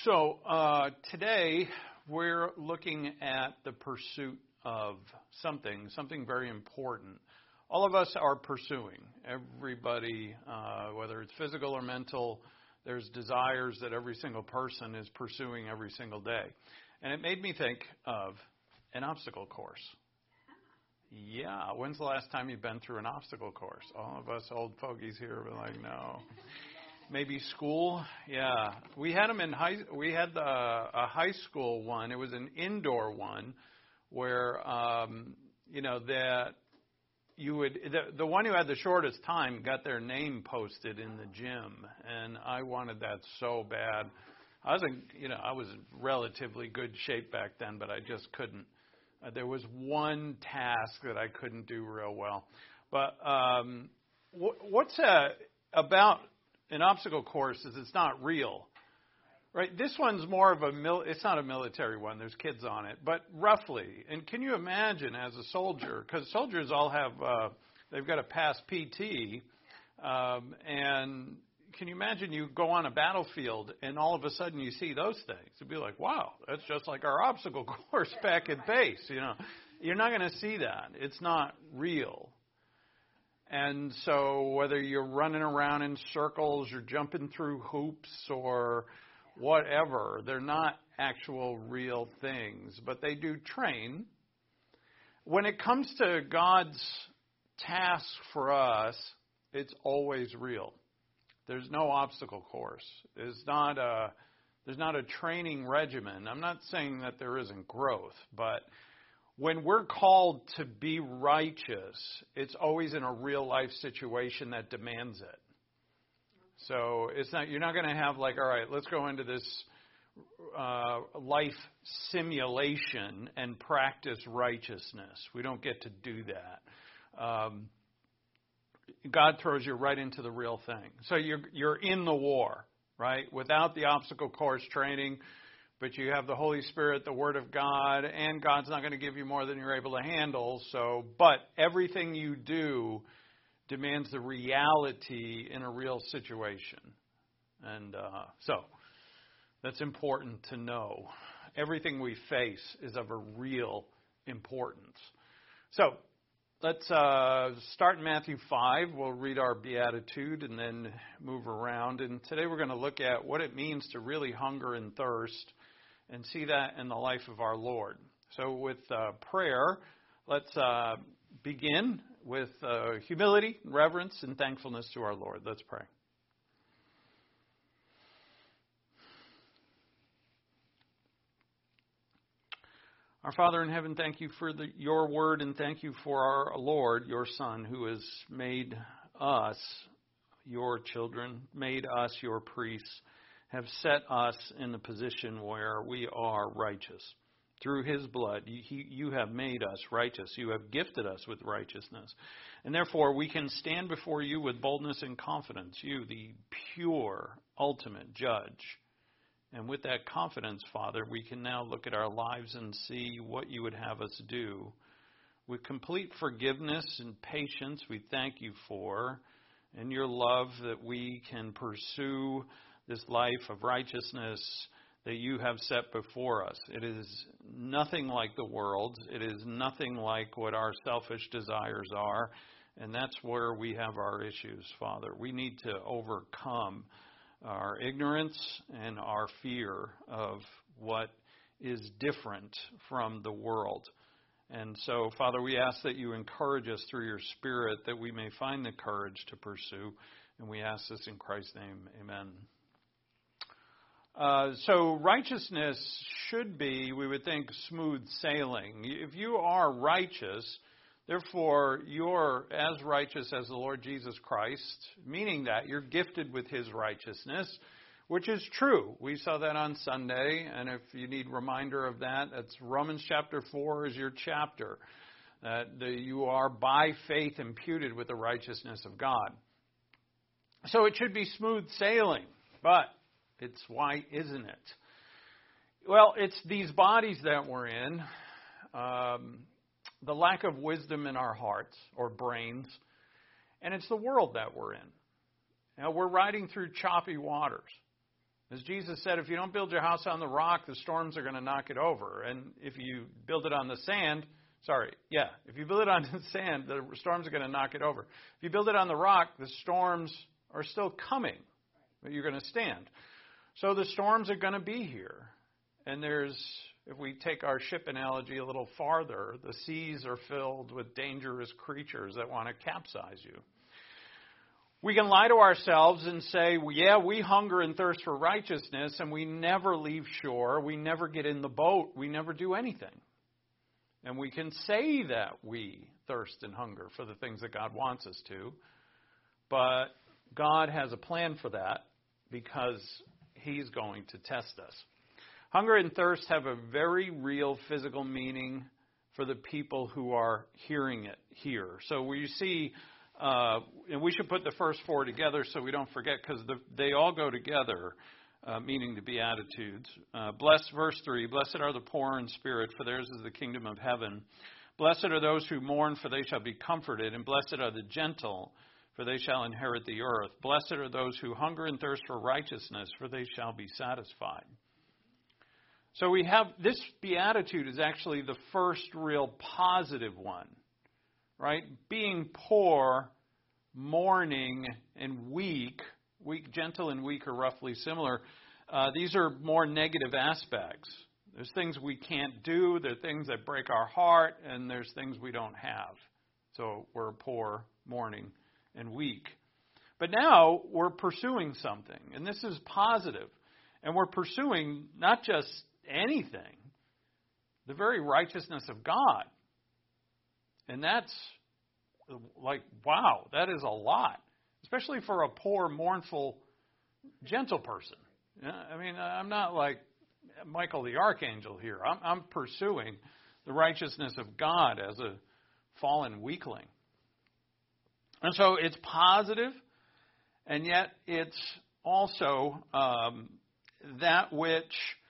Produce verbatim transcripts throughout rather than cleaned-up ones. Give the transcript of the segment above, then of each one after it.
So uh, today we're looking at the pursuit of something, something very important. All of us are pursuing. Everybody, uh, whether it's physical or mental, there's desires that every single person is pursuing every single day. And it made me think of an obstacle course. Yeah, when's the last time you've been through an obstacle course? All of us old fogies here were like, no. Maybe school. Yeah, we had them in high. We had the, a high school one. It was an indoor one, where um, you know that you would the the one who had the shortest time got their name posted in the gym, and I wanted that so bad. I was in, you know I was in relatively good shape back then, but I just couldn't. Uh, there was one task that I couldn't do real well. But um, wh- what's uh, about an obstacle course is it's not real, right? This one's more of a mil- it's not a military one. There's kids on it, but roughly. And can you imagine as a soldier, because soldiers all have uh, they've got to pass P T, um, and can you imagine you go on a battlefield and all of a sudden you see those things? It'd be like, wow, that's just like our obstacle course back at base. You know, you're not going to see that. It's not real. And so whether you're running around in circles, you're jumping through hoops or whatever, they're not actual real things, but they do train. When it comes to God's task for us, it's always real. There's no obstacle course. There's not a, there's not a training regimen. I'm not saying that there isn't growth, but when we're called to be righteous, it's always in a real life situation that demands it. So it's not, you're not going to have like, all right, let's go into this uh, life simulation and practice righteousness. We don't get to do that. Um, God throws you right into the real thing. So you're you're in the war, right? Without the obstacle course training. But you have the Holy Spirit, the Word of God, and God's not going to give you more than you're able to handle. So, but everything you do demands the reality in a real situation. And uh, so that's important to know. Everything we face is of a real importance. So let's uh, start in Matthew five. We'll read our beatitude and then move around. And today we're going to look at what it means to really hunger and thirst and see that in the life of our Lord. So with uh, prayer, let's uh, begin with uh, humility, reverence, and thankfulness to our Lord. Let's pray. Our Father in heaven, thank you for the, your word, and thank you for our Lord, your Son, who has made us your children, made us your priests, have set us in the position where we are righteous. Through his blood, you, you have made us righteous. You have gifted us with righteousness. And therefore, we can stand before you with boldness and confidence, you, the pure, ultimate judge. And with that confidence, Father, we can now look at our lives and see what you would have us do. With complete forgiveness and patience, we thank you for, and your love that we can pursue this life of righteousness that you have set before us. It is nothing like the world. It is nothing like what our selfish desires are. And that's where we have our issues, Father. We need to overcome our ignorance and our fear of what is different from the world. And so, Father, we ask that you encourage us through your Spirit that we may find the courage to pursue. And we ask this in Christ's name. Amen. Uh, so righteousness should be, we would think, smooth sailing. If you are righteous, therefore you're as righteous as the Lord Jesus Christ, meaning that you're gifted with his righteousness, which is true. We saw that on Sunday, and if you need reminder of that, that's Romans chapter four is your chapter, that the, you are by faith imputed with the righteousness of God. So it should be smooth sailing, but it's why isn't it? Well, it's these bodies that we're in, um, the lack of wisdom in our hearts or brains, and it's the world that we're in. Now, we're riding through choppy waters. As Jesus said, if you don't build your house on the rock, the storms are going to knock it over. And if you build it on the sand, sorry, yeah, if you build it on the sand, the storms are going to knock it over. If you build it on the rock, the storms are still coming, but you're going to stand. So the storms are going to be here. And there's, if we take our ship analogy a little farther, the seas are filled with dangerous creatures that want to capsize you. We can lie to ourselves and say, well, yeah, we hunger and thirst for righteousness, and we never leave shore. We never get in the boat. We never do anything. And we can say that we thirst and hunger for the things that God wants us to, but God has a plan for that because He's going to test us. Hunger and thirst have a very real physical meaning for the people who are hearing it here. So we see... Uh, and we should put the first four together so we don't forget, because the, they all go together, uh, meaning the Beatitudes. Uh, blessed, verse three, blessed are the poor in spirit, for theirs is the kingdom of heaven. Blessed are those who mourn, for they shall be comforted. And blessed are the gentle, for they shall inherit the earth. Blessed are those who hunger and thirst for righteousness, for they shall be satisfied. So we have, this Beatitude is actually the first real positive one. Right? Being poor, mourning, and weak, weak, gentle and weak are roughly similar. Uh, these are more negative aspects. There's things we can't do, there are things that break our heart, and there's things we don't have. So we're poor, mourning, and weak. But now we're pursuing something, and this is positive. And we're pursuing not just anything, the very righteousness of God. And that's like, wow, that is a lot, especially for a poor, mournful, gentle person. I mean, I'm not like Michael the Archangel here. I'm, I'm pursuing the righteousness of God as a fallen weakling. And so it's positive, and yet it's also um, that which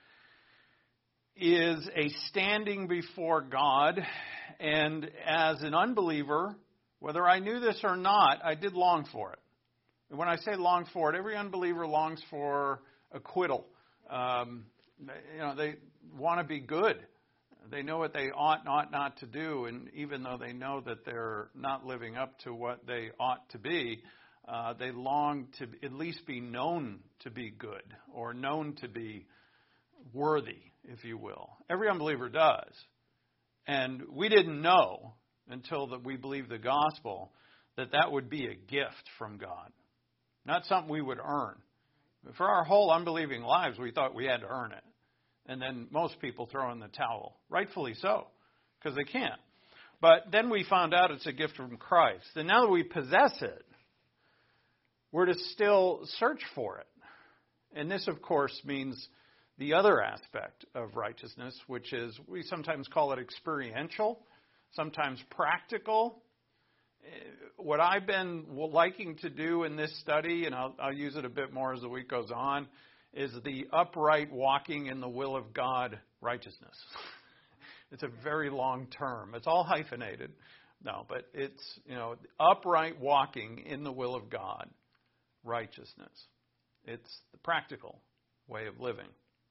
is a standing before God. And as an unbeliever, whether I knew this or not, I did long for it. And when I say long for it, every unbeliever longs for acquittal. Um, you know, they want to be good. They know what they ought and ought not to do, and even though they know that they're not living up to what they ought to be, uh, they long to at least be known to be good or known to be worthy, if you will. Every unbeliever does. And we didn't know until that we believed the gospel that that would be a gift from God, not something we would earn. For our whole unbelieving lives, we thought we had to earn it. And then most people throw in the towel, rightfully so, because they can't. But then we found out it's a gift from Christ. And now that we possess it, we're to still search for it. And this, of course, means the other aspect of righteousness, which is, we sometimes call it experiential, sometimes practical. What I've been liking to do in this study, and I'll, I'll use it a bit more as the week goes on, is the upright walking in the will of God righteousness. It's a very long term. It's all hyphenated. No, but it's, you know, upright walking in the will of God righteousness. It's the practical way of living.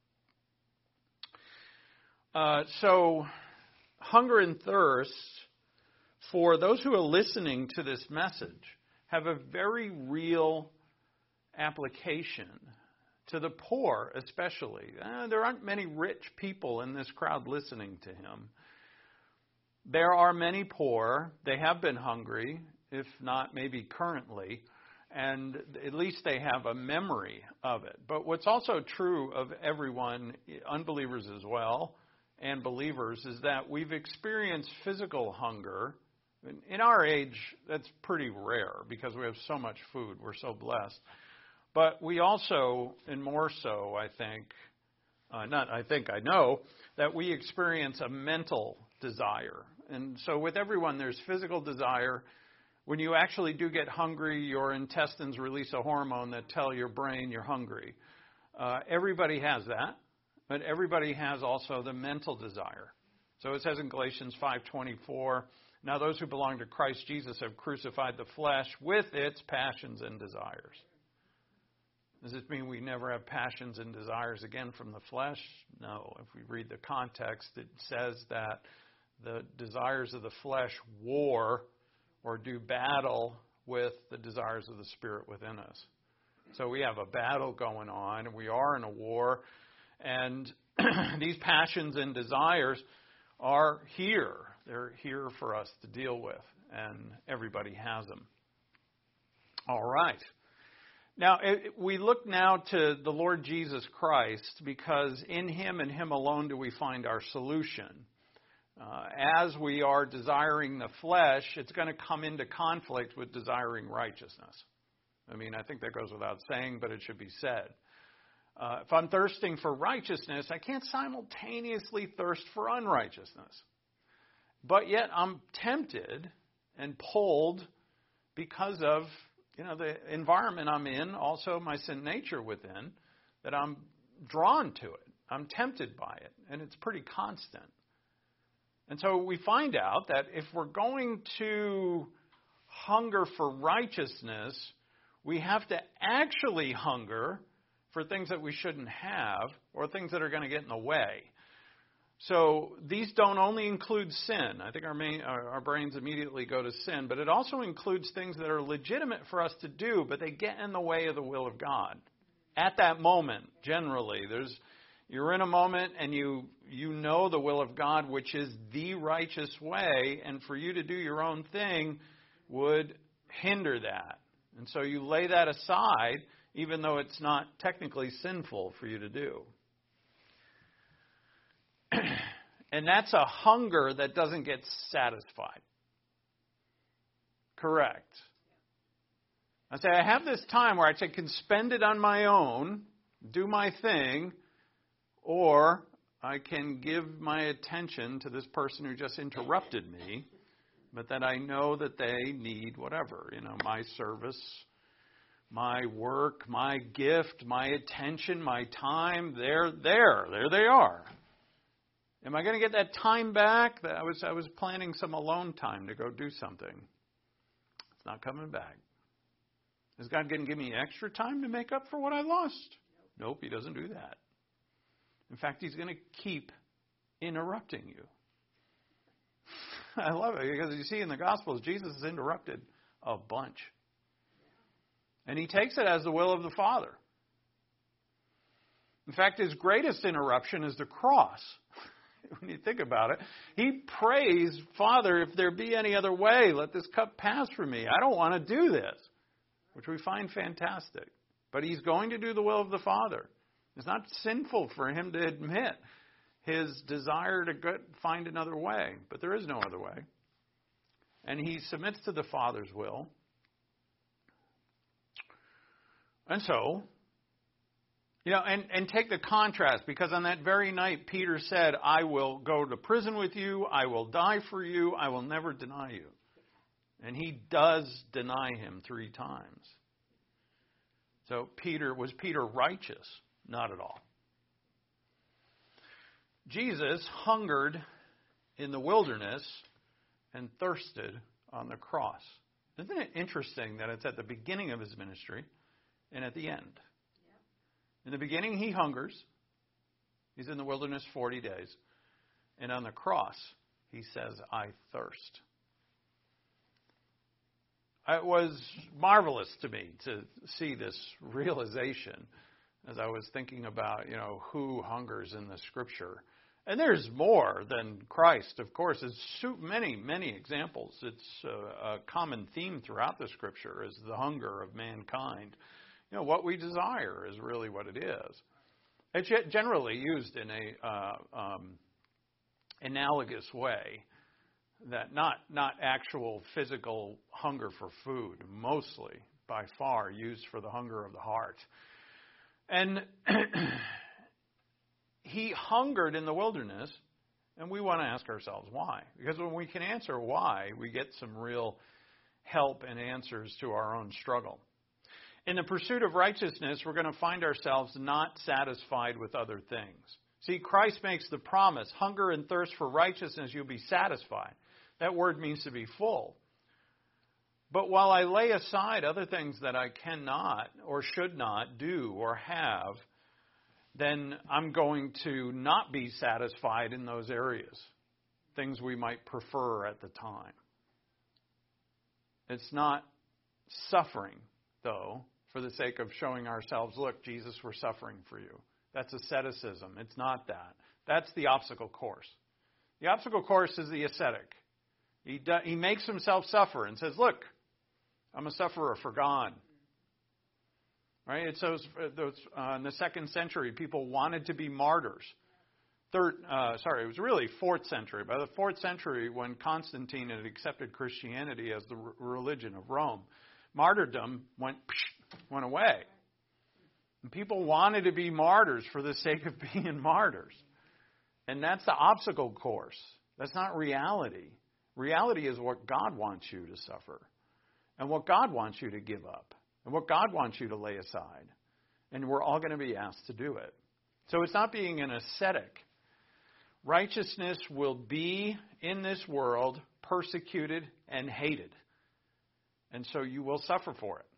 Uh, so, hunger and thirst, for those who are listening to this message, have a very real application to the poor, especially. Uh, there aren't many rich people in this crowd listening to him. There are many poor. They have been hungry, if not maybe currently, and at least they have a memory of it. But what's also true of everyone, unbelievers as well, and believers, is that we've experienced physical hunger. In our age, that's pretty rare because we have so much food. We're so blessed. But we also, and more so, I think, uh, not I think, I know, that we experience a mental desire. And so with everyone, there's physical desire. When you actually do get hungry, your intestines release a hormone that tell your brain you're hungry. Uh, everybody has that. But everybody has also the mental desire. So it says in Galatians five twenty-four, now those who belong to Christ Jesus have crucified the flesh with its passions and desires. Does this mean we never have passions and desires again from the flesh? No. If we read the context, it says that the desires of the flesh war or do battle with the desires of the Spirit within us. So we have a battle going on, and we are in a war, and these passions and desires are here. They're here for us to deal with, and everybody has them. All right. Now, it, we look now to the Lord Jesus Christ, because in Him and Him alone do we find our solution. Uh, as we are desiring the flesh, it's going to come into conflict with desiring righteousness. I mean, I think that goes without saying, but it should be said. Uh, if I'm thirsting for righteousness, I can't simultaneously thirst for unrighteousness. But yet I'm tempted and pulled because of You know, the environment I'm in, also my sin nature within, that I'm drawn to it. I'm tempted by it, and it's pretty constant. And so we find out that if we're going to hunger for righteousness, we have to actually hunger for things that we shouldn't have or things that are going to get in the way. So these don't only include sin. I think our, main, our, our brains immediately go to sin, but it also includes things that are legitimate for us to do, but they get in the way of the will of God. At that moment, generally, there's you're in a moment and you you know the will of God, which is the righteous way, and for you to do your own thing would hinder that. And so you lay that aside, even though it's not technically sinful for you to do. And that's a hunger that doesn't get satisfied. Correct. I say, I have this time where I can spend it on my own, do my thing, or I can give my attention to this person who just interrupted me, but that I know that they need whatever, you know, my service, my work, my gift, my attention, my time. They're there. There they are. Am I going to get that time back? I was I was planning some alone time to go do something. It's not coming back. Is God going to give me extra time to make up for what I lost? Nope, He doesn't do that. In fact, He's going to keep interrupting you. I love it because you see in the Gospels, Jesus is interrupted a bunch. And He takes it as the will of the Father. In fact, His greatest interruption is the cross. When you think about it, He prays, Father, if there be any other way, let this cup pass from me. I don't want to do this, which we find fantastic. But He's going to do the will of the Father. It's not sinful for Him to admit His desire to go, find another way, but there is no other way. And He submits to the Father's will. And so, You know, and, and take the contrast, because on that very night, Peter said, I will go to prison with you, I will die for you, I will never deny you. And he does deny Him three times. So Peter, was Peter righteous? Not at all. Jesus hungered in the wilderness and thirsted on the cross. Isn't it interesting that it's at the beginning of His ministry and at the end? In the beginning, He hungers. He's in the wilderness forty days. And on the cross, He says, I thirst. It was marvelous to me to see this realization as I was thinking about, you know, who hungers in the Scripture. And there's more than Christ, of course. There's so many, many examples. It's a, a common theme throughout the Scripture is the hunger of mankind. You know, what we desire is really what it is. It's generally used in a uh, um, analogous way, that not not actual physical hunger for food, mostly by far used for the hunger of the heart. And He hungered in the wilderness, and we want to ask ourselves why. Because when we can answer why, we get some real help and answers to our own struggle. In the pursuit of righteousness, we're going to find ourselves not satisfied with other things. See, Christ makes the promise, hunger and thirst for righteousness, you'll be satisfied. That word means to be full. But while I lay aside other things that I cannot or should not do or have, then I'm going to not be satisfied in those areas, things we might prefer at the time. It's not suffering, though, for the sake of showing ourselves, look, Jesus, we're suffering for you. That's asceticism. It's not that. That's the obstacle course. The obstacle course is the ascetic. He do, he makes himself suffer and says, look, I'm a sufferer for God. Right? It's those, those uh, in the second century, people wanted to be martyrs. Third, uh, sorry, it was really fourth century. By the fourth century, when Constantine had accepted Christianity as the r- religion of Rome, martyrdom went went away. And people wanted to be martyrs for the sake of being martyrs. And that's the obstacle course. That's not reality. Reality is what God wants you to suffer. And what God wants you to give up. And what God wants you to lay aside. And we're all going to be asked to do it. So it's not being an ascetic. Righteousness will be, in this world, persecuted and hated. And so you will suffer for it.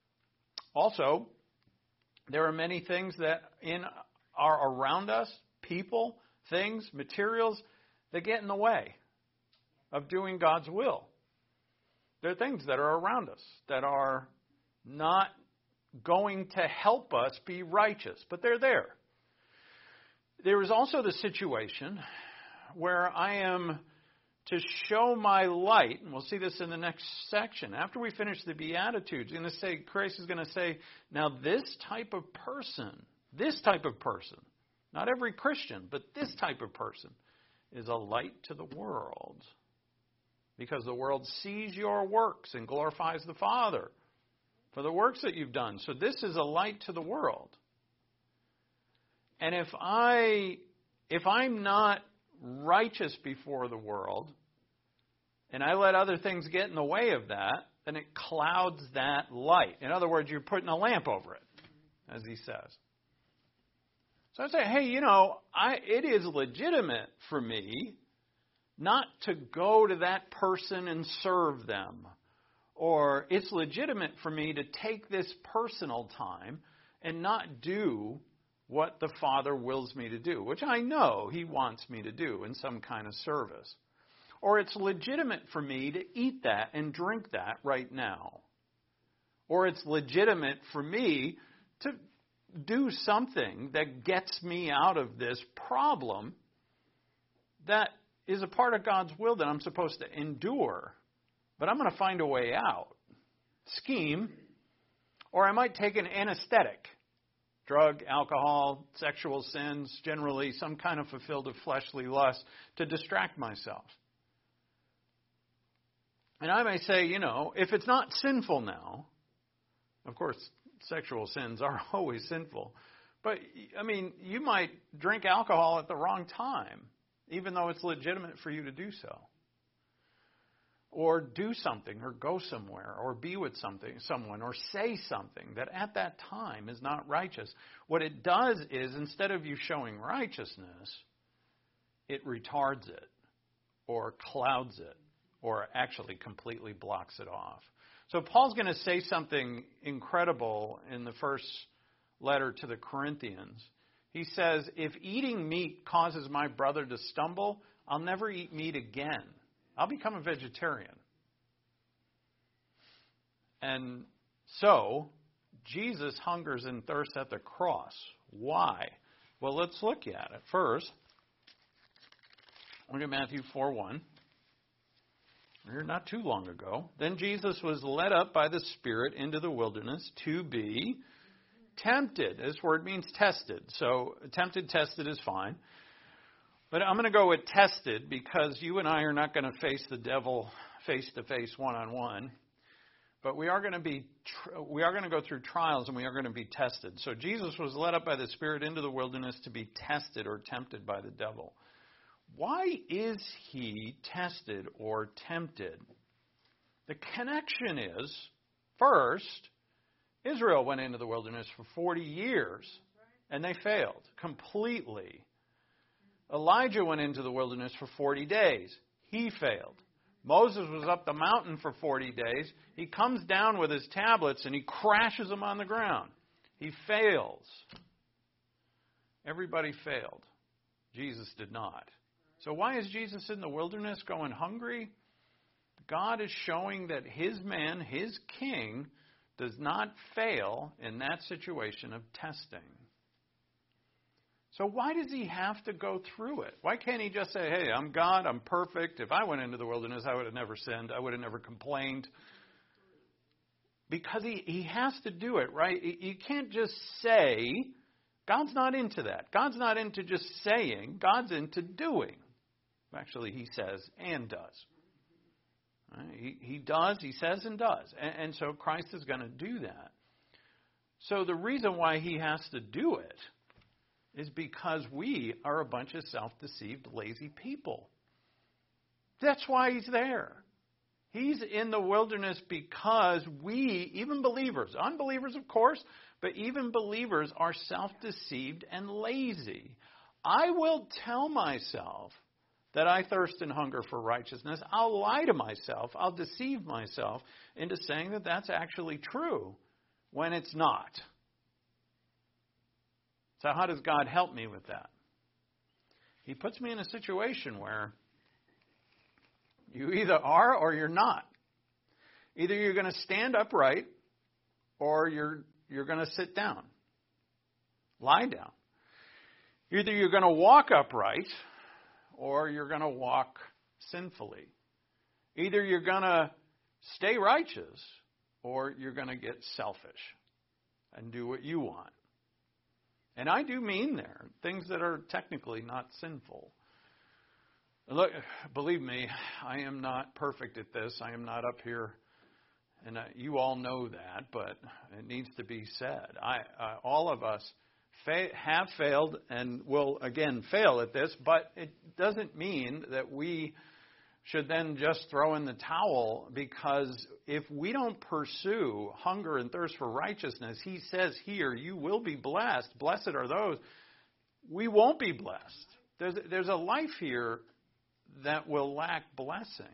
Also, there are many things that in are around us, people, things, materials, that get in the way of doing God's will. There are things that are around us that are not going to help us be righteous, but they're there. There is also the situation where I am to show my light, and we'll see this in the next section. After we finish the Beatitudes, going to say, Christ is going to say, now this type of person, this type of person, not every Christian, but this type of person is a light to the world. Because the world sees your works and glorifies the Father for the works that you've done. So this is a light to the world. And if I, if I'm not righteous before the world, and I let other things get in the way of that, then it clouds that light. In other words, you're putting a lamp over it, as he says. So I say, hey, you know, I, it is legitimate for me not to go to that person and serve them. Or it's legitimate for me to take this personal time and not do what the Father wills me to do, which I know He wants me to do in some kind of service. Or it's legitimate for me to eat that and drink that right now. Or it's legitimate for me to do something that gets me out of this problem that is a part of God's will that I'm supposed to endure. But I'm going to find a way out. Scheme. Or I might take an anesthetic. Drug, alcohol, sexual sins, generally some kind of fulfilled of fleshly lust to distract myself. And I may say, you know, if it's not sinful now, of course, sexual sins are always sinful. But, I mean, you might drink alcohol at the wrong time, even though it's legitimate for you to do so. Or do something, or go somewhere, or be with something, someone, or say something that at that time is not righteous. What it does is, instead of you showing righteousness, it retards it, or clouds it, or actually completely blocks it off. So Paul's going to say something incredible in the first letter to the Corinthians. He says, if eating meat causes my brother to stumble, I'll never eat meat again. I'll become a vegetarian. And so, Jesus hungers and thirsts at the cross. Why? Well, let's look at it. First, look at Matthew four one. Here not too long ago. Then Jesus was led up by the Spirit into the wilderness to be tempted. This word means tested. So, tempted, tested is fine. But I'm going to go with tested because you and I are not going to face the devil face to face, one on one. But we are going to be we are going to go through trials and we are going to be tested. So Jesus was led up by the Spirit into the wilderness to be tested or tempted by the devil. Why is he tested or tempted? The connection is, first, Israel went into the wilderness for forty years and they failed completely. Elijah went into the wilderness for forty days. He failed. Moses was up the mountain for forty days. He comes down with his tablets and he crashes them on the ground. He fails. Everybody failed. Jesus did not. So why is Jesus in the wilderness going hungry? God is showing that his man, his king, does not fail in that situation of testing. So why does he have to go through it? Why can't he just say, hey, I'm God, I'm perfect. If I went into the wilderness, I would have never sinned. I would have never complained. Because he, he has to do it, right? You can't just say. God's not into that. God's not into just saying. God's into doing. Actually, he says and does. Right? He, he does, he says and does. And, and so Christ is going to do that. So the reason why he has to do it is because we are a bunch of self-deceived, lazy people. That's why he's there. He's in the wilderness because we, even believers, unbelievers of course, but even believers are self-deceived and lazy. I will tell myself that I thirst and hunger for righteousness. I'll lie to myself. I'll deceive myself into saying that that's actually true when it's not. So how does God help me with that? He puts me in a situation where you either are or you're not. Either you're going to stand upright or you're you're going to sit down. Lie down. Either you're going to walk upright or you're going to walk sinfully. Either you're going to stay righteous or you're going to get selfish and do what you want. And I do mean there things that are technically not sinful. Look, believe me, I am not perfect at this. I am not up here, and uh, you all know that, but it needs to be said. I, uh, all of us fa- have failed and will again fail at this, but it doesn't mean that we should then just throw in the towel, because if we don't pursue hunger and thirst for righteousness, he says here, you will be blessed. Blessed are those. We won't be blessed. There's, there's a life here that will lack blessing.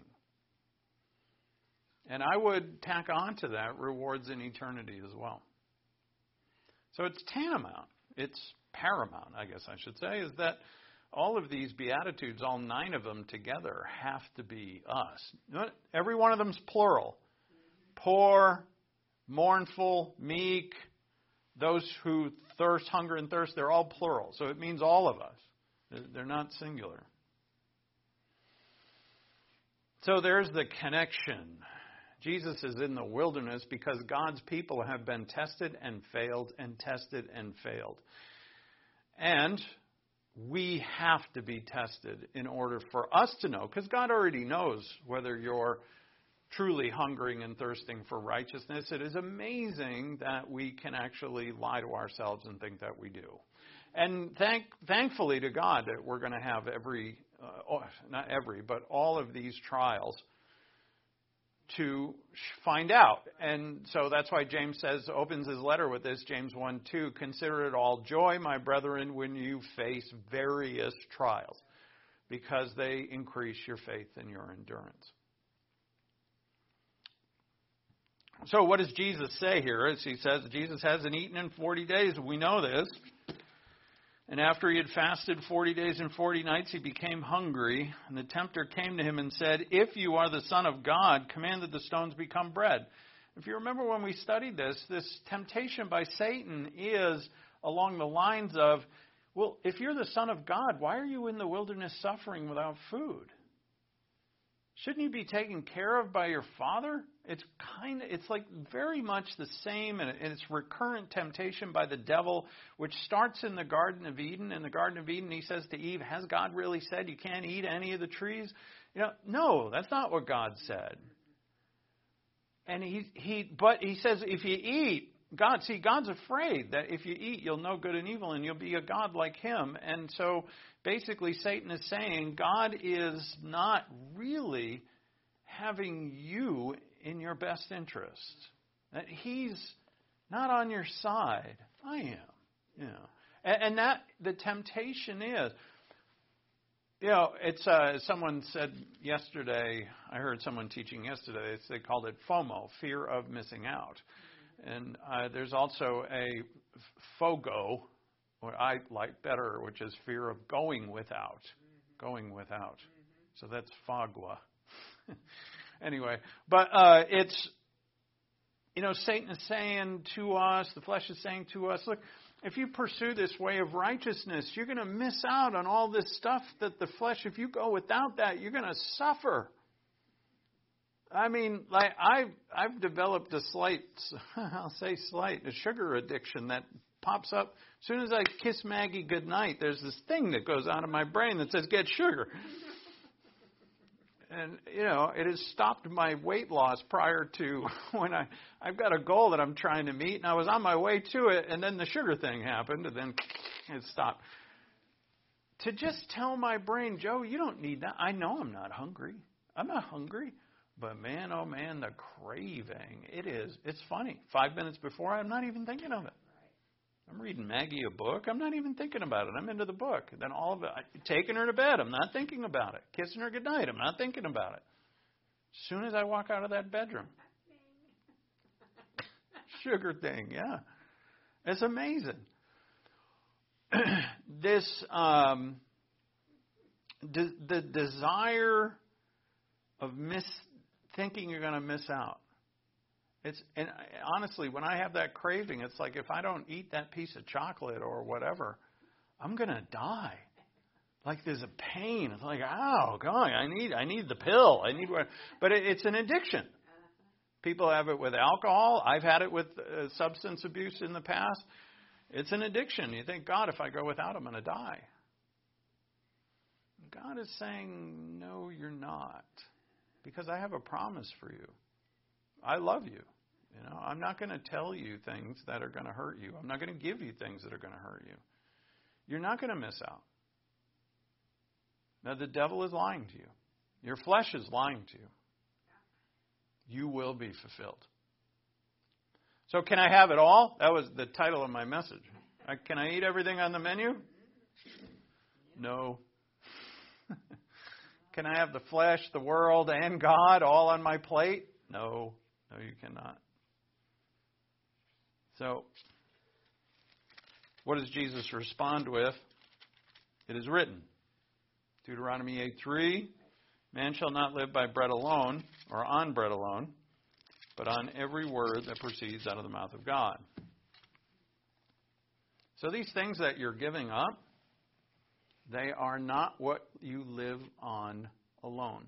And I would tack on to that rewards in eternity as well. So it's tantamount. It's paramount, I guess I should say, is that all of these Beatitudes, all nine of them together, have to be us. Every one of them is plural. Poor, mournful, meek, those who thirst, hunger, and thirst, they're all plural. So it means all of us. They're not singular. So there's the connection. Jesus is in the wilderness because God's people have been tested and failed and tested and failed. And we have to be tested in order for us to know, because God already knows whether you're truly hungering and thirsting for righteousness. It is amazing that we can actually lie to ourselves and think that we do. And thank, thankfully to God that we're going to have every, uh, not every, but all of these trials to find out. And so that's why James says, opens his letter with this, James one two, consider it all joy, my brethren, when you face various trials, because they increase your faith and your endurance. So what does Jesus say here? As he says, Jesus hasn't eaten in forty days. We know this. And after he had fasted forty days and forty nights, he became hungry. And the tempter came to him and said, if you are the Son of God, command that the stones become bread. If you remember when we studied this, this temptation by Satan is along the lines of, well, if you're the Son of God, why are you in the wilderness suffering without food? Shouldn't you be taken care of by your Father? It's kind of, it's like very much the same, and it's recurrent temptation by the devil, which starts in the Garden of Eden. In the Garden of Eden, he says to Eve, has God really said you can't eat any of the trees? You know, no, that's not what God said. And he, he, but he says if you eat, God, see, God's afraid that if you eat, you'll know good and evil, and you'll be a God like him. And so basically Satan is saying God is not really having you in your best interest. That he's not on your side. I am. You know. And, and that the temptation is, You know, it's uh, someone said yesterday, I heard someone teaching yesterday, it's, they called it FOMO, fear of missing out. And uh, there's also a FOGO, what I like better, which is fear of going without. Going without. So that's FOGWA. Anyway, but uh, it's, you know, Satan is saying to us, the flesh is saying to us, look, if you pursue this way of righteousness, you're going to miss out on all this stuff that the flesh, if you go without that, you're going to suffer. I mean, like I've, I've developed a slight, I'll say slight, a sugar addiction that pops up. As soon as I kiss Maggie goodnight, there's this thing that goes on in my brain that says, get sugar. And, you know, it has stopped my weight loss prior to when I, I've got a goal that I'm trying to meet, and I was on my way to it, and then the sugar thing happened, and then it stopped. To just tell my brain, Joe, you don't need that. I know I'm not hungry. I'm not hungry. But, man, oh, man, the craving, it is. It's funny. Five minutes before, I'm not even thinking of it. I'm reading Maggie a book. I'm not even thinking about it. I'm into the book. Then all of it, taking her to bed, I'm not thinking about it. Kissing her goodnight, I'm not thinking about it. As soon as I walk out of that bedroom. Sugar thing, yeah. It's amazing. this, um, de- the desire of miss thinking you're going to miss out. It's and honestly, when I have that craving, it's like if I don't eat that piece of chocolate or whatever, I'm gonna die. Like there's a pain. It's like, oh God, I need I need the pill. I need what? But it, it's an addiction. People have it with alcohol. I've had it with uh, substance abuse in the past. It's an addiction. You think, God, if I go without, I'm gonna die. God is saying, no, you're not, because I have a promise for you. I love you. You know, I'm not going to tell you things that are going to hurt you. I'm not going to give you things that are going to hurt you. You're not going to miss out. Now, the devil is lying to you. Your flesh is lying to you. You will be fulfilled. So can I have it all? That was the title of my message. Can I eat everything on the menu? No. Can I have the flesh, the world, and God all on my plate? No. No, you cannot. So, what does Jesus respond with? It is written. Deuteronomy eight three, man shall not live by bread alone, or on bread alone, but on every word that proceeds out of the mouth of God. So these things that you're giving up, they are not what you live on alone.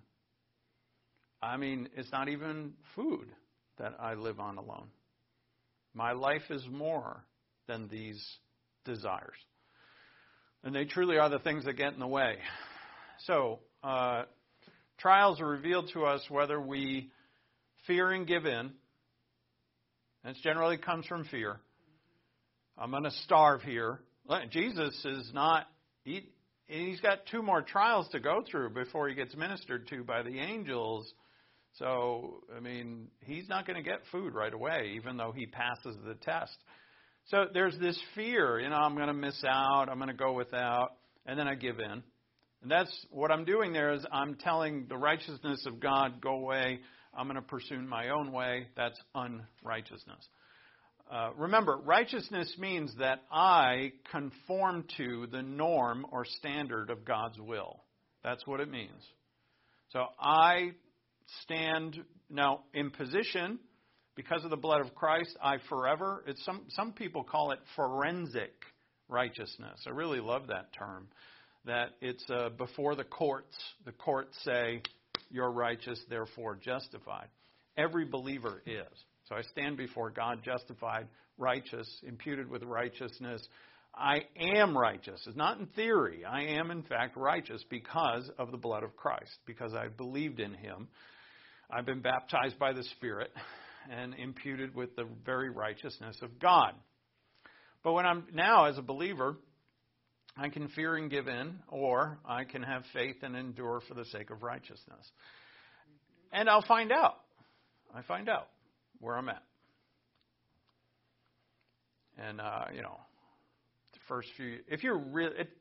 I mean, it's not even food that I live on alone. My life is more than these desires. And they truly are the things that get in the way. So, uh, trials are revealed to us whether we fear and give in. And it generally comes from fear. I'm going to starve here. Jesus is not, he, he's got two more trials to go through before he gets ministered to by the angels. So, I mean, he's not going to get food right away, even though he passes the test. So there's this fear, you know, I'm going to miss out, I'm going to go without, and then I give in. And that's what I'm doing there is I'm telling the righteousness of God, go away, I'm going to pursue my own way. That's unrighteousness. Uh, remember, righteousness means that I conform to the norm or standard of God's will. That's what it means. So I stand now in position because of the blood of Christ. I forever, it's some, some people call it forensic righteousness. I really love that term. That it's uh, before the courts. The courts say, you're righteous, therefore justified. Every believer is. So I stand before God justified, righteous, imputed with righteousness. I am righteous. It's not in theory. I am, in fact, righteous because of the blood of Christ, because I believed in him. I've been baptized by the Spirit and imputed with the very righteousness of God. But when I'm now, as a believer, I can fear and give in, or I can have faith and endure for the sake of righteousness. And I'll find out. I find out where I'm at. And, uh, you know, the first few, if you're really,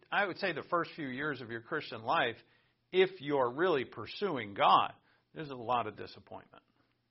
I would say the first few years of your Christian life, if you're really pursuing God, there's a lot of disappointment.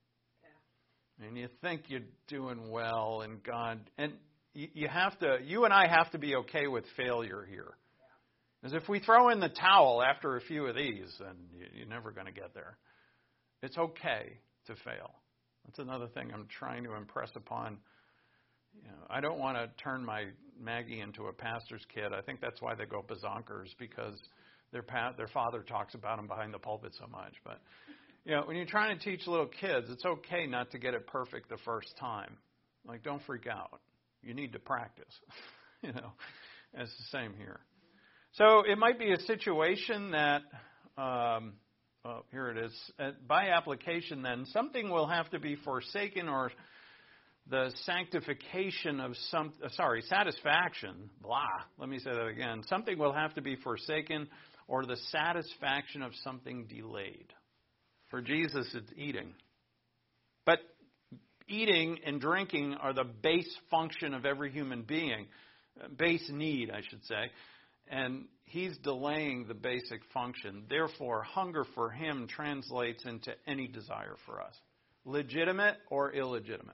Yeah. And you think you're doing well in God. And you, you have to, you and I have to be okay with failure here. Because if we throw in the towel after a few of these, then you're never going to get there. It's okay to fail. That's another thing I'm trying to impress upon. You know, I don't want to turn my Maggie into a pastor's kid. I think that's why they go bazonkers, because their pa- their father talks about them behind the pulpit so much. But you know, when you're trying to teach little kids, it's okay not to get it perfect the first time. Like, don't freak out. You need to practice. You know, it's the same here. So it might be a situation that, um, well, here it is. Uh, by application, then, something will have to be forsaken, or the sanctification of some, uh, sorry, satisfaction, blah, let me say that again. Something will have to be forsaken, or the satisfaction of something delayed. For Jesus, it's eating. But eating and drinking are the base function of every human being, base need, I should say. And he's delaying the basic function. Therefore, hunger for him translates into any desire for us, legitimate or illegitimate.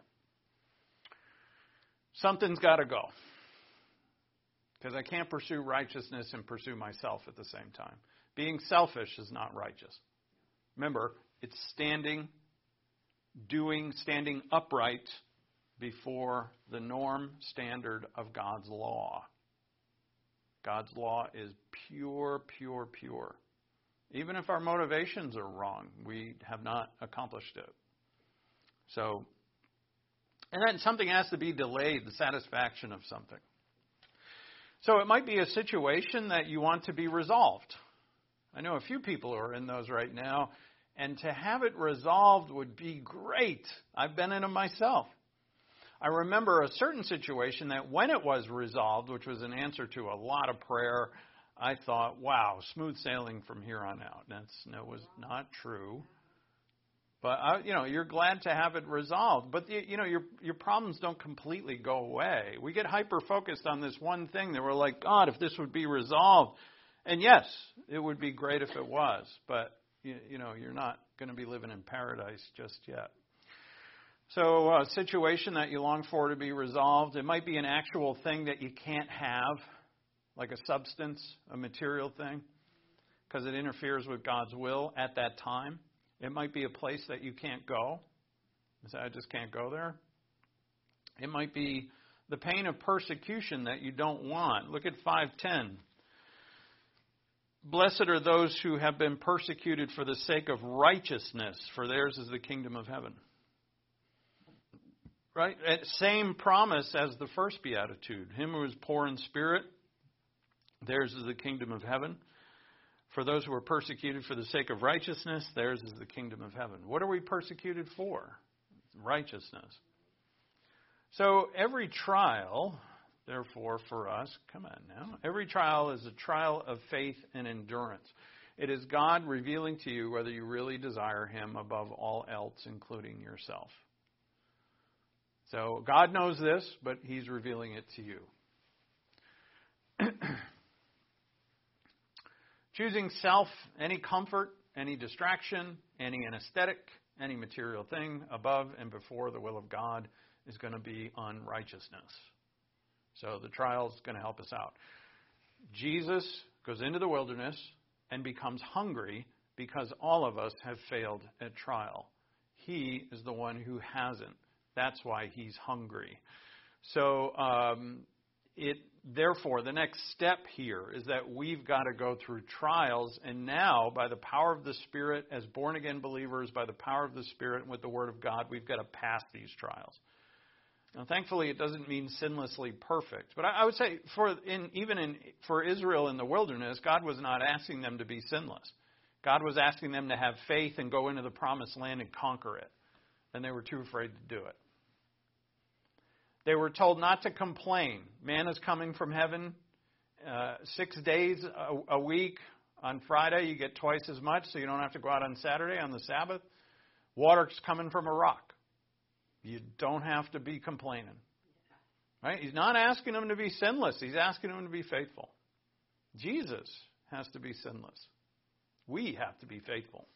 Something's got to go, because I can't pursue righteousness and pursue myself at the same time. Being selfish is not righteous. Remember, it's standing, doing, standing upright before the norm standard of God's law. God's law is pure, pure, pure. Even if our motivations are wrong, we have not accomplished it. So, and then something has to be delayed, the satisfaction of something. So it might be a situation that you want to be resolved. I know a few people who are in those right now, and to have it resolved would be great. I've been in them myself. I remember a certain situation that when it was resolved, which was an answer to a lot of prayer, I thought, wow, smooth sailing from here on out. That's, that was not true. But, I, you know, you're glad to have it resolved. But, you know, your your problems don't completely go away. We get hyper-focused on this one thing that we're like, God, if this would be resolved. And, yes, it would be great if it was. But, you, you know, you're not going to be living in paradise just yet. So a situation that you long for to be resolved, it might be an actual thing that you can't have, like a substance, a material thing, because it interferes with God's will at that time. It might be a place that you can't go. You say, I just can't go there. It might be the pain of persecution that you don't want. Look at five ten. Blessed are those who have been persecuted for the sake of righteousness, for theirs is the kingdom of heaven. Right? Same promise as the first beatitude. Him who is poor in spirit, theirs is the kingdom of heaven. For those who are persecuted for the sake of righteousness, theirs is the kingdom of heaven. What are we persecuted for? Righteousness. So every trial, therefore, for us, come on now, every trial is a trial of faith and endurance. It is God revealing to you whether you really desire him above all else, including yourself. So God knows this, but he's revealing it to you. Choosing self, any comfort, any distraction, any anesthetic, any material thing above and before the will of God is going to be unrighteousness. So the trial is going to help us out. Jesus goes into the wilderness and becomes hungry because all of us have failed at trial. He is the one who hasn't. That's why he's hungry. So um, it therefore, the next step here is that we've got to go through trials. And now, by the power of the Spirit, as born-again believers, by the power of the Spirit and with the Word of God, we've got to pass these trials. Now, thankfully, it doesn't mean sinlessly perfect. But I, I would say, for in, even in, for Israel in the wilderness, God was not asking them to be sinless. God was asking them to have faith and go into the promised land and conquer it. And they were too afraid to do it. They were told not to complain. Man is coming from heaven uh, six days a, a week. On Friday, you get twice as much, so you don't have to go out on Saturday on the Sabbath. Water's coming from a rock. You don't have to be complaining. Right? He's not asking them to be sinless. He's asking them to be faithful. Jesus has to be sinless. We have to be faithful.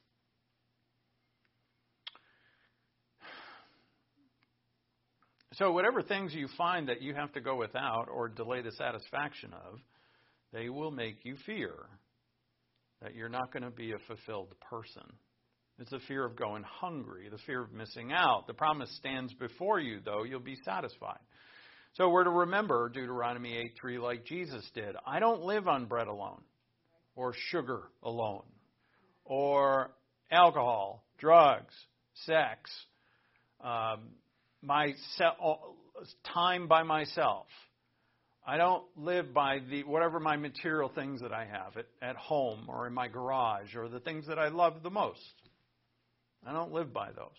So whatever things you find that you have to go without or delay the satisfaction of, they will make you fear that you're not going to be a fulfilled person. It's the fear of going hungry, the fear of missing out. The promise stands before you, though. You'll be satisfied. So we're to remember Deuteronomy eight three like Jesus did. I don't live on bread alone, or sugar alone, or alcohol, drugs, sex, um, my time by myself. I don't live by the whatever my material things that I have at, at home or in my garage or the things that I love the most. I don't live by those.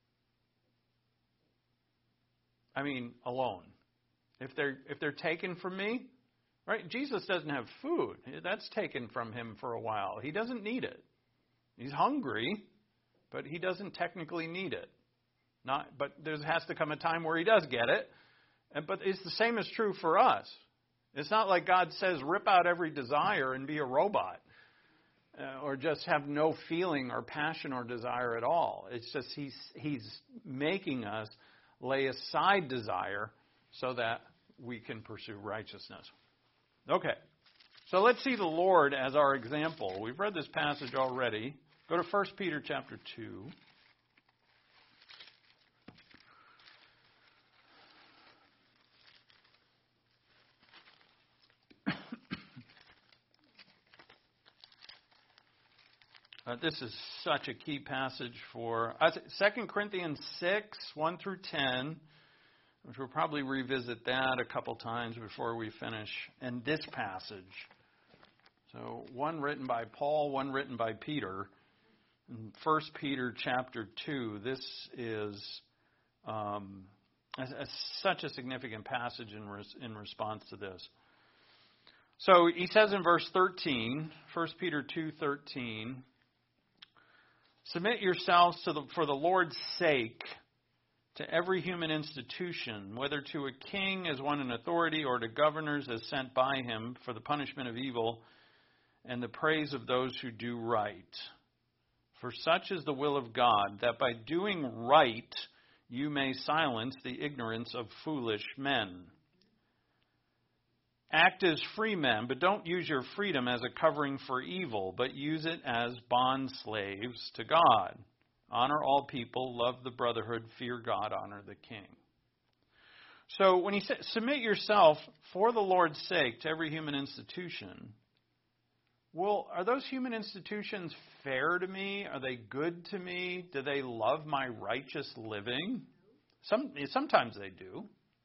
I mean, alone. If they're if they're taken from me, right? Jesus doesn't have food. That's taken from him for a while. He doesn't need it. He's hungry, but he doesn't technically need it. Not, but there has to come a time where he does get it. And, but it's the same is true for us. It's not like God says, rip out every desire and be a robot. Uh, or just have no feeling or passion or desire at all. It's just he's he's making us lay aside desire so that we can pursue righteousness. Okay, so let's see the Lord as our example. We've read this passage already. Go to First Peter chapter two. Uh, this is such a key passage for uh, Second Corinthians six, one through ten, which we'll probably revisit that a couple times before we finish, and this passage. So one written by Paul, one written by Peter. In First Peter chapter two, this is um, a, a, such a significant passage in, res, in response to this. So he says in verse thirteen, First Peter two thirteen, submit yourselves to the, for the Lord's sake to every human institution, whether to a king as one in authority or to governors as sent by him for the punishment of evil and the praise of those who do right. For such is the will of God, that by doing right you may silence the ignorance of foolish men. Act as free men, but don't use your freedom as a covering for evil, but use it as bond slaves to God. Honor all people, love the brotherhood, fear God, honor the king. So when he says, submit yourself for the Lord's sake to every human institution, well, are those human institutions fair to me? Are they good to me? Do they love my righteous living? Some, sometimes they do.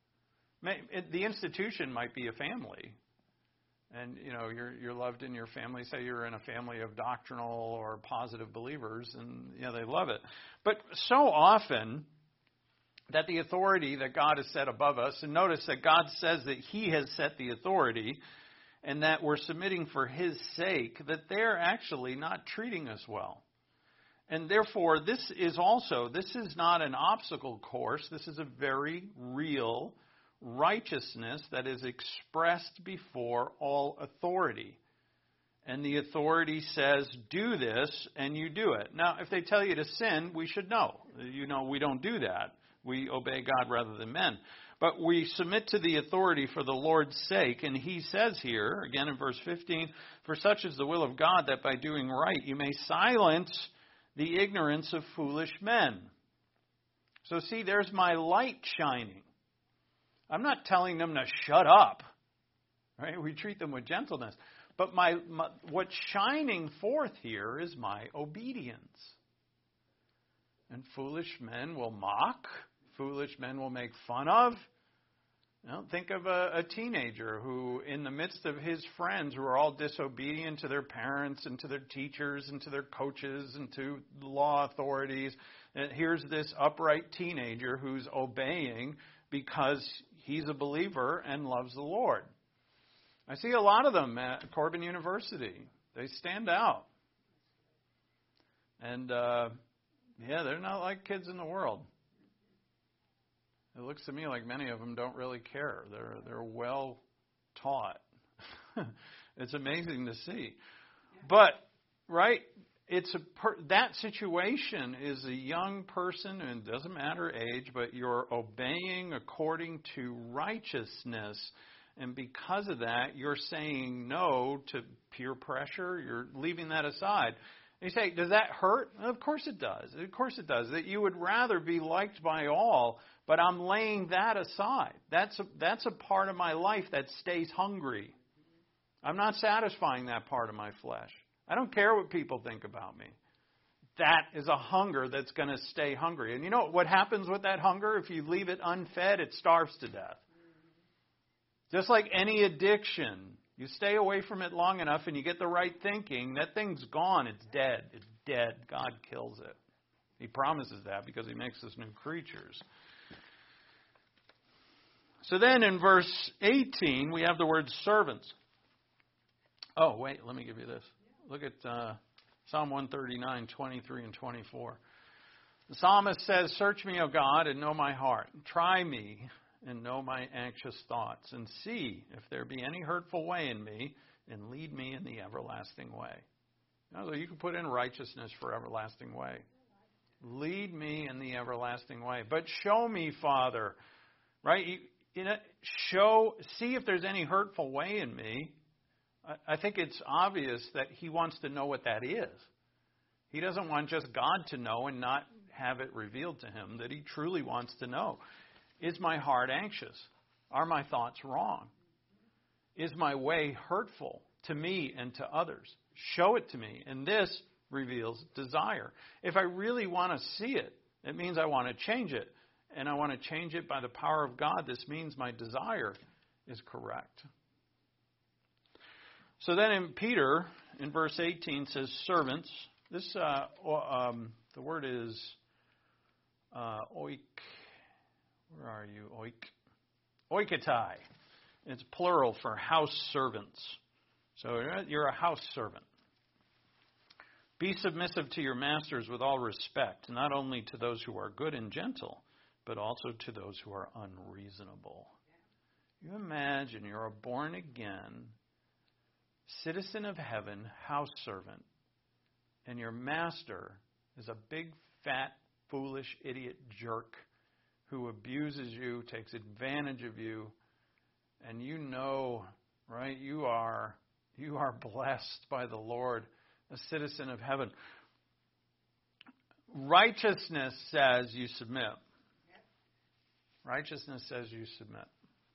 The institution might be a family, and you know you're you're loved in your family. Say you're in a family of doctrinal or positive believers, and you know they love it. But so often that the authority that God has set above us, and notice that God says that He has set the authority, and that we're submitting for His sake, that they're actually not treating us well. And therefore, this is also this is not an obstacle course. This is a very real righteousness that is expressed before all authority. And the authority says, do this, and you do it. Now, if they tell you to sin, we should know. You know, we don't do that. We obey God rather than men. But we submit to the authority for the Lord's sake. And he says here, again in verse fifteen, for such is the will of God, that by doing right you may silence the ignorance of foolish men. So see, there's my light shining. I'm not telling them to shut up, right? We treat them with gentleness. But my, my what's shining forth here is my obedience. And foolish men will mock. Foolish men will make fun of. You know, think of a, a teenager who, in the midst of his friends who are all disobedient to their parents and to their teachers and to their coaches and to law authorities, and here's this upright teenager who's obeying because he's a believer and loves the Lord. I see a lot of them at Corbin University. They stand out. And, uh, yeah, they're not like kids in the world. It looks to me like many of them don't really care. They're they're well taught. It's amazing to see. But, right, it's a per, that situation is a young person, and it doesn't matter age, but you're obeying according to righteousness. And because of that, you're saying no to peer pressure. You're leaving that aside. And you say, does that hurt? Well, of course it does. Of course it does. That you would rather be liked by all, but I'm laying that aside. That's a, that's a part of my life that stays hungry. I'm not satisfying that part of my flesh. I don't care what people think about me. That is a hunger that's going to stay hungry. And you know what happens with that hunger? If you leave it unfed, it starves to death. Just like any addiction, you stay away from it long enough and you get the right thinking, that thing's gone. It's dead. It's dead. God kills it. He promises that because He makes us new creatures. So then in verse eighteen, we have the word servants. Oh, wait, let me give you this. Look at uh, Psalm one thirty-nine, twenty-three and twenty-four. The psalmist says, search me, O God, and know my heart. Try me and know my anxious thoughts, and see if there be any hurtful way in me, and lead me in the everlasting way. Now, so you can put in righteousness for everlasting way. Lead me in the everlasting way. But show me, Father, right? You, you know, show, see if there's any hurtful way in me. I think it's obvious that He wants to know what that is. He doesn't want just God to know and not have it revealed to Him, that He truly wants to know. Is my heart anxious? Are my thoughts wrong? Is my way hurtful to me and to others? Show it to me. And this reveals desire. If I really want to see it, it means I want to change it. And I want to change it by the power of God. This means my desire is correct. So then in Peter, in verse eighteen, says servants. This, uh, um, the word is uh, oik. Where are you? Oik. Oikotai. It's plural for house servants. So you're a house servant. Be submissive to your masters with all respect, not only to those who are good and gentle, but also to those who are unreasonable. You imagine you're a born again citizen of heaven, house servant, and your master is a big, fat, foolish, idiot jerk who abuses you, takes advantage of you, and you know, right, you are you are blessed by the Lord, a citizen of heaven. Righteousness says you submit. Righteousness says you submit,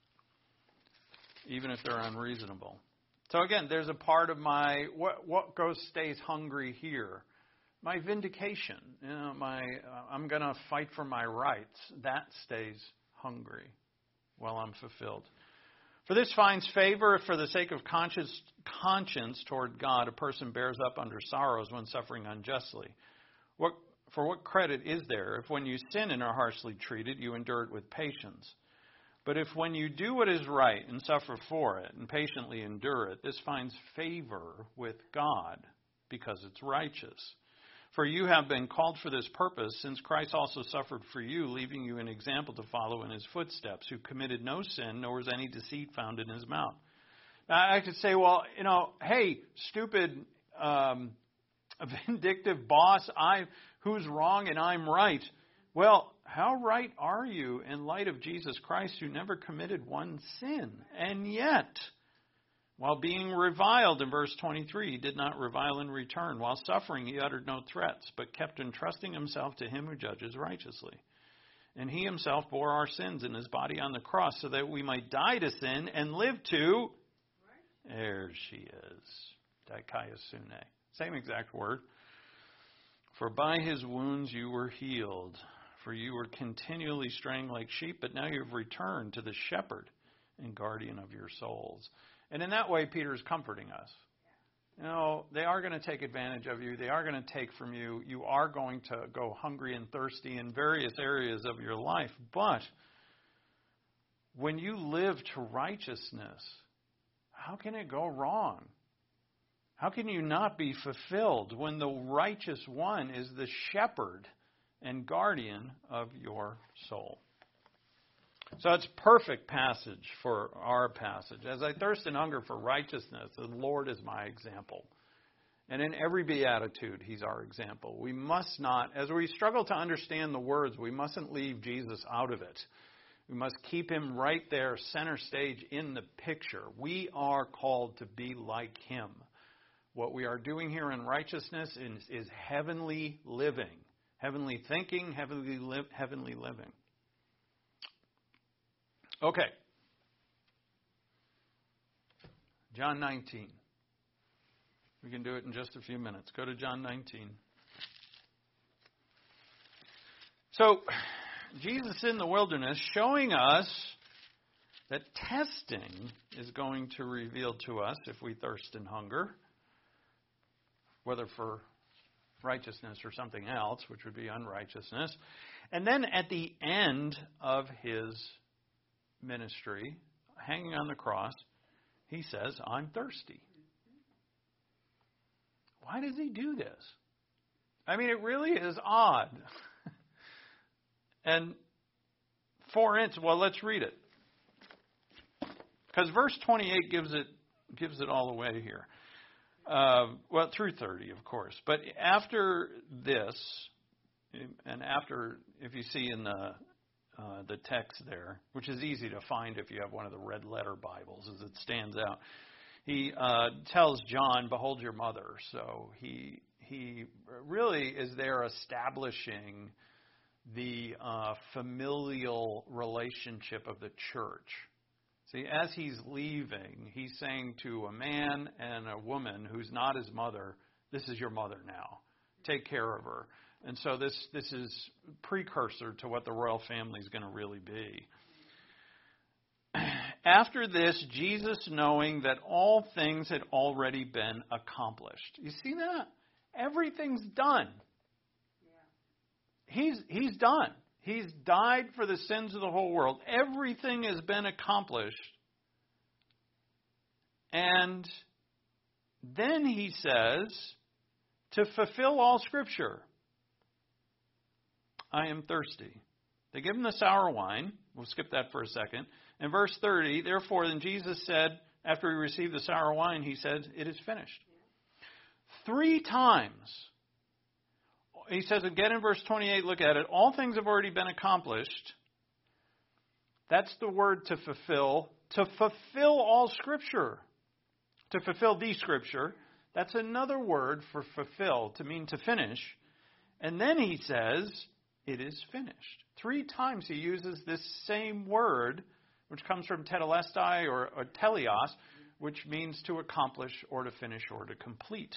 even if they're unreasonable. So again, there's a part of my, what what goes stays hungry here? My vindication. You know, my uh, I'm going to fight for my rights. That stays hungry while I'm fulfilled. For this finds favor if for the sake of conscience, conscience toward God, a person bears up under sorrows when suffering unjustly. What, for what credit is there if when you sin and are harshly treated, you endure it with patience? But if when you do what is right and suffer for it and patiently endure it, this finds favor with God because it's righteous. For you have been called for this purpose, since Christ also suffered for you, leaving you an example to follow in His footsteps, who committed no sin, nor was any deceit found in His mouth. Now, I could say, well, you know, hey, stupid, um, vindictive boss, I who's wrong and I'm right. Well, how right are you in light of Jesus Christ, who never committed one sin? And yet, while being reviled, in verse twenty-three, he did not revile in return. While suffering, he uttered no threats, but kept entrusting himself to Him who judges righteously. And He Himself bore our sins in His body on the cross, so that we might die to sin and live to... There she is. Dikaiosune. Same exact word. For by His wounds you were healed. For you were continually straying like sheep, but now you have returned to the shepherd and guardian of your souls. And in that way, Peter is comforting us. You know, they are going to take advantage of you. They are going to take from you. You are going to go hungry and thirsty in various areas of your life. But when you live to righteousness, how can it go wrong? How can you not be fulfilled when the righteous one is the shepherd and guardian of your soul? So it's perfect passage for our passage. As I thirst and hunger for righteousness, the Lord is my example. And in every beatitude, he's our example. We must not, as we struggle to understand the words, we mustn't leave Jesus out of it. We must keep him right there, center stage in the picture. We are called to be like him. What we are doing here in righteousness is, is heavenly living, heavenly thinking, heavenly, li- heavenly living. Okay. John nineteen. We can do it in just a few minutes. Go to John nineteen. So, Jesus in the wilderness showing us that testing is going to reveal to us if we thirst and hunger, whether for righteousness or something else, which would be unrighteousness. And then at the end of his ministry, hanging on the cross, he says, I'm thirsty. Why does he do this? I mean, it really is odd. And for instance, well, let's read it. Because verse twenty-eight gives it gives it all away here. Uh, well, through thirty, of course. But after this, and after, if you see in the uh, the text there, which is easy to find if you have one of the red letter Bibles, as it stands out, he uh, tells John, "Behold your mother." So he he really is there establishing the uh, familial relationship of the church. See, as he's leaving, he's saying to a man and a woman who's not his mother, this is your mother now. Take care of her. And so this, this is precursor to what the royal family is going to really be. After this, Jesus, knowing that all things had already been accomplished. You see that? Everything's done. He's, he's done. He's died for the sins of the whole world. Everything has been accomplished. And then he says, to fulfill all Scripture, I am thirsty. They give him the sour wine. We'll skip that for a second. In verse thirty, therefore, then Jesus said, after he received the sour wine, he said, it is finished. Three times. He says again in verse twenty-eight, look at it. All things have already been accomplished. That's the word to fulfill. To fulfill all Scripture. To fulfill the Scripture. That's another word for fulfill, to mean to finish. And then he says, it is finished. Three times he uses this same word, which comes from tetelestai or, or teleos, which means to accomplish or to finish or to complete.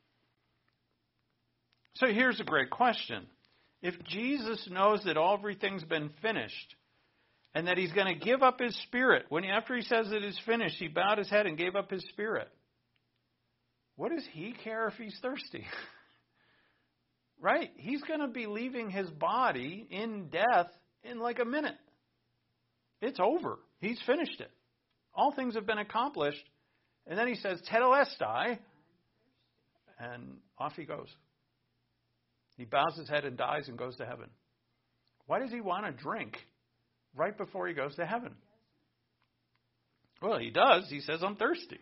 So here's a great question. If Jesus knows that everything's been finished and that he's going to give up his spirit, when after he says it is finished, he bowed his head and gave up his spirit, what does he care if he's thirsty? Right? He's going to be leaving his body in death in like a minute. It's over. He's finished it. All things have been accomplished. And then he says, tetelestai, and off he goes. He bows his head and dies and goes to heaven. Why does he want to drink right before he goes to heaven? Well, he does. He says, I'm thirsty.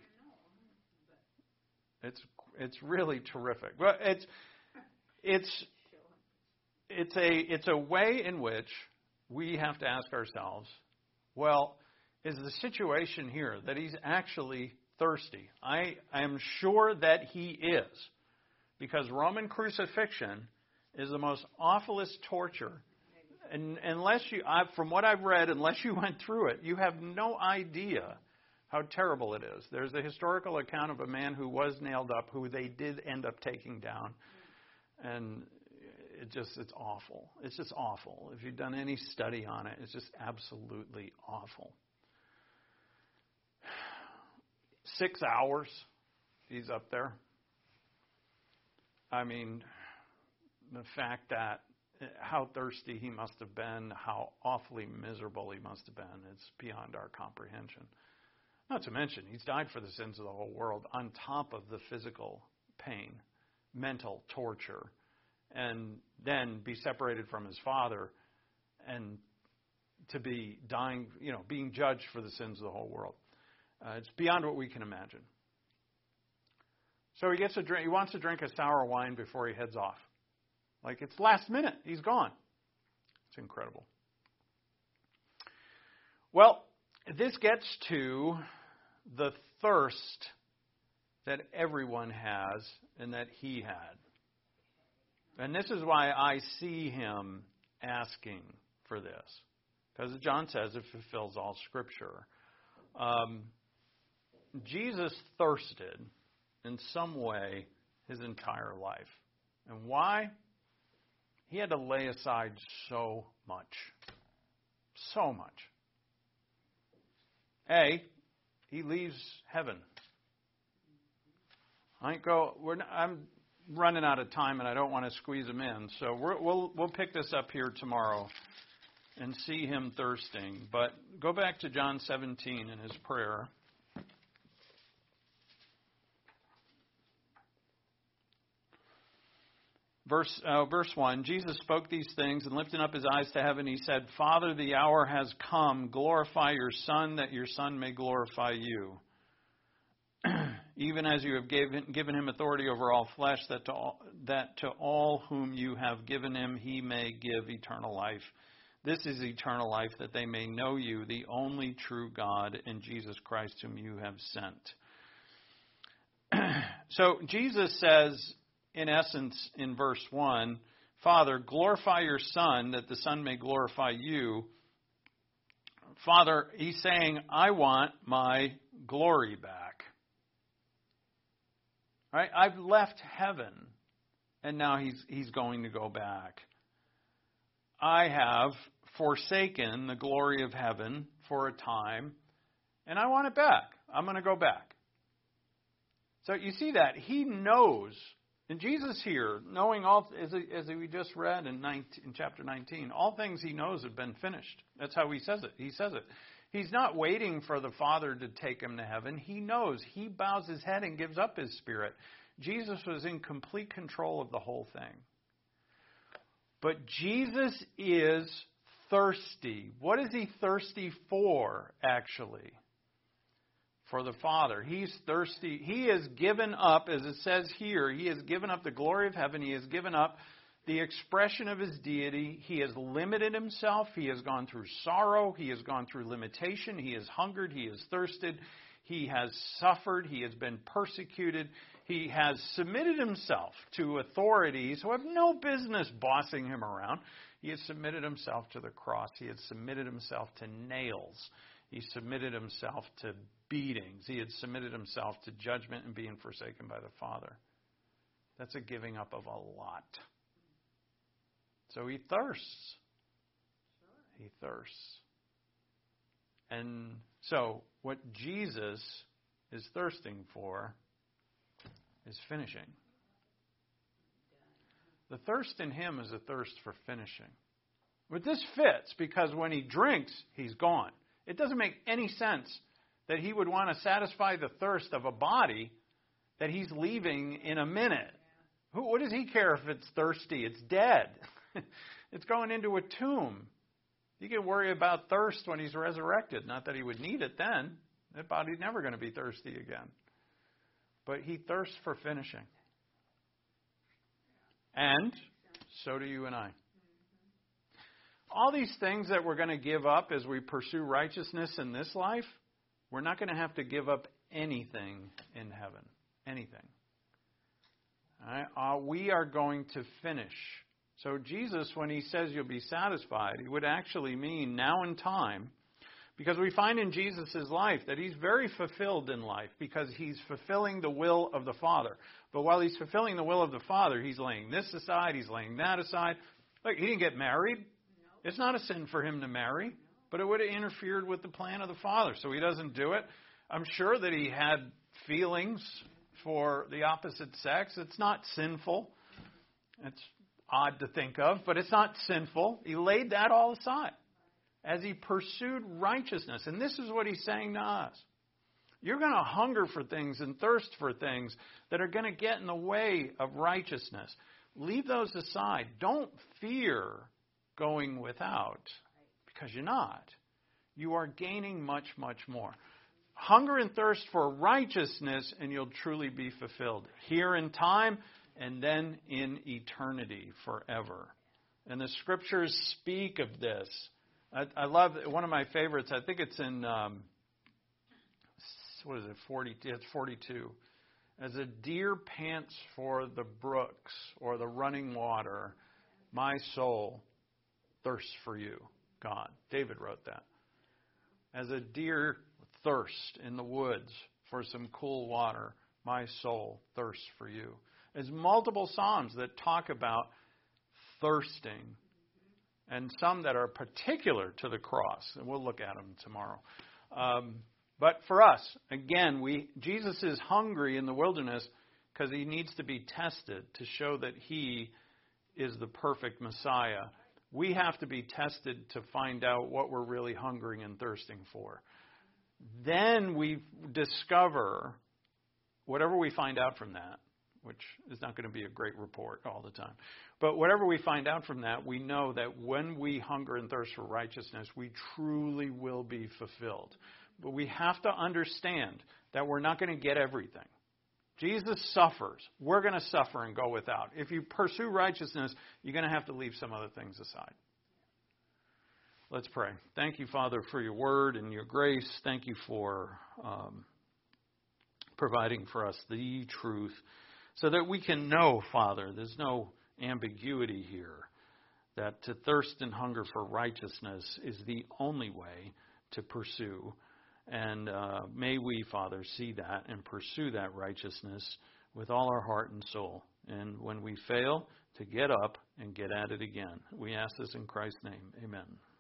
It's it's really terrific. Well, it's it's it's a it's a way in which we have to ask ourselves, well, is the situation here that he's actually thirsty? I, I am sure that he is, because Roman crucifixion is the most awfulest torture. And unless you, I, from what I've read, unless you went through it, you have no idea how terrible it is. There's a historical account of a man who was nailed up, who they did end up taking down. And it just, it's awful. It's just awful. If you've done any study on it, it's just absolutely awful. Six hours he's up there. I mean, the fact that how thirsty he must have been, how awfully miserable he must have been, it's beyond our comprehension. Not to mention, he's died for the sins of the whole world on top of the physical pain, mental torture, and then be separated from his Father and to be dying, you know, being judged for the sins of the whole world. Uh, it's beyond what we can imagine. So he gets a drink. He wants to drink a sour wine before he heads off. Like, it's last minute. He's gone. It's incredible. Well, this gets to the thirst that everyone has and that he had. And this is why I see him asking for this. Because John says it fulfills all Scripture. Um, Jesus thirsted in some way his entire life. And why? He had to lay aside so much. So much. A, he leaves heaven. I ain't go. We're not, I'm running out of time, and I don't want to squeeze him in. So we're, we'll we'll pick this up here tomorrow and see him thirsting. But go back to John seventeen in his prayer. Verse uh, verse one, Jesus spoke these things, and lifting up his eyes to heaven, he said, Father, the hour has come. Glorify your Son, that your Son may glorify you. Even as you have given, given him authority over all flesh, that to all, that to all whom you have given him he may give eternal life. This is eternal life, that they may know you, the only true God, and Jesus Christ whom you have sent. So Jesus says, in essence, in verse one, Father, glorify your Son, that the Son may glorify you. Father, he's saying, I want my glory back. Right? I've left heaven, and now he's he's going to go back. I have forsaken the glory of heaven for a time, and I want it back. I'm going to go back. So you see that. He knows, and Jesus here, knowing all, as, as we just read in, nineteen, in chapter nineteen, all things he knows have been finished. That's how he says it. He says it. He's not waiting for the Father to take him to heaven. He knows. He bows his head and gives up his spirit. Jesus was in complete control of the whole thing. But Jesus is thirsty. What is he thirsty for, actually? For the Father. He's thirsty. He has given up, as it says here, he has given up the glory of heaven. He has given up the expression of his deity. He has limited himself. He has gone through sorrow. He has gone through limitation. He has hungered. He has thirsted. He has suffered. He has been persecuted. He has submitted himself to authorities who have no business bossing him around. He has submitted himself to the cross. He has submitted himself to nails. He submitted himself to beatings. He had submitted himself to judgment and being forsaken by the Father. That's a giving up of a lot. So he thirsts. He thirsts. And so what Jesus is thirsting for is finishing. The thirst in him is a thirst for finishing. But this fits because when he drinks, he's gone. It doesn't make any sense that he would want to satisfy the thirst of a body that he's leaving in a minute. Who, what does he care if it's thirsty? It's dead. It's going into a tomb. He can worry about thirst when he's resurrected. Not that he would need it then. That body's never going to be thirsty again. But he thirsts for finishing. And so do you and I. All these things that we're going to give up as we pursue righteousness in this life, we're not going to have to give up anything in heaven. Anything. All right? Uh, we are going to finish. So Jesus, when he says you'll be satisfied, he would actually mean now in time, because we find in Jesus' life that he's very fulfilled in life because he's fulfilling the will of the Father. But while he's fulfilling the will of the Father, he's laying this aside, he's laying that aside. Look, he didn't get married. It's not a sin for him to marry, but it would have interfered with the plan of the Father, so he doesn't do it. I'm sure that he had feelings for the opposite sex. It's not sinful. It's odd to think of, but it's not sinful. He laid that all aside as he pursued righteousness. And this is what he's saying to us. You're going to hunger for things and thirst for things that are going to get in the way of righteousness. Leave those aside. Don't fear going without, Because you're not. You are gaining much, much more. Hunger and thirst for righteousness, and you'll truly be fulfilled. Here in time, and then in eternity forever. And the scriptures speak of this. I, I love one of my favorites. I think it's in um, what is it? Forty. It's forty-two. As a deer pants for the brooks or the running water, my soul thirsts for you, God. David wrote that. As a deer thirsts in the woods for some cool water, my soul thirsts for you. There's multiple Psalms that talk about thirsting, and some that are particular to the cross, and we'll look at them tomorrow. Um, but for us, again, we Jesus is hungry in the wilderness because he needs to be tested to show that he is the perfect Messiah. We have to be tested to find out what we're really hungering and thirsting for. Then we discover whatever we find out from that, which is not going to be a great report all the time. But whatever we find out from that, we know that when we hunger and thirst for righteousness, we truly will be fulfilled. But we have to understand that we're not going to get everything. Jesus suffers. We're going to suffer and go without. If you pursue righteousness, you're going to have to leave some other things aside. Let's pray. Thank you, Father, for your word and your grace. Thank you for um, providing for us the truth so that we can know, Father, there's no ambiguity here, that to thirst and hunger for righteousness is the only way to pursue. And uh, may we, Father, see that and pursue that righteousness with all our heart and soul. And when we fail, to get up and get at it again. We ask this in Christ's name. Amen.